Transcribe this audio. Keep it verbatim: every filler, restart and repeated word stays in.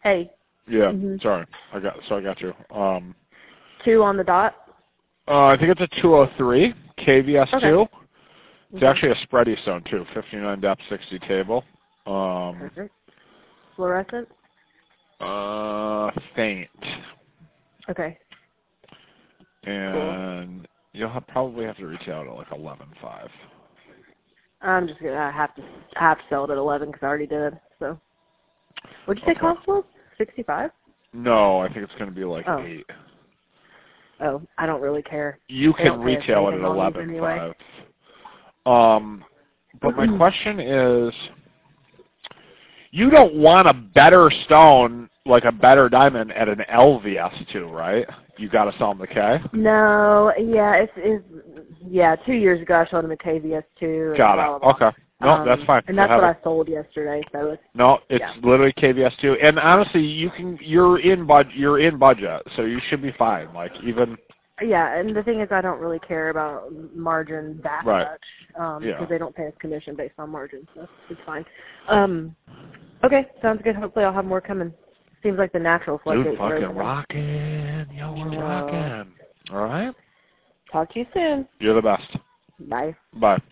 Hey. Yeah, Mm-hmm. sorry. I got so I got you. Um, Two on the dot? uh, I think it's a two oh three, K V S two. Okay. It's actually a spready stone, too, fifty-nine depth, sixty table. Um, Perfect. Fluorescent? uh, faint. Okay. And you'll have, probably have to retail it at like eleven five. I'm just going to have to have to sell it at eleven because I already did. So, what'd you say Okay. cost was? sixty-five? No, I think it's going to be like Oh. eight. Oh, I don't really care. You They can don't pay us retail it anything at on these eleven anyway. five. Um, but my question is, you don't want a better stone, like a better diamond, at an L V S two, right? You got to sell them the K. No, yeah, it's, it's yeah. Two years ago, I showed him a K V S two. Got blah, it. blah, blah. Okay. No, Um, that's fine. and that's We'll what have I sold yesterday. So it's No, it's yeah. literally K V S two, and honestly, you can you're in bud you're in budget, so you should be fine. Like even Yeah, and the thing is, I don't really care about margin that right, much um, yeah. because they don't pay us commission based on margin, so it's fine. Um, okay, sounds good. Hopefully, I'll have more coming. Seems like the natural Dude, floodgates are fucking opening. rocking, yo, we're Uh, rocking. All right, talk to you soon. you're the best. Bye. Bye.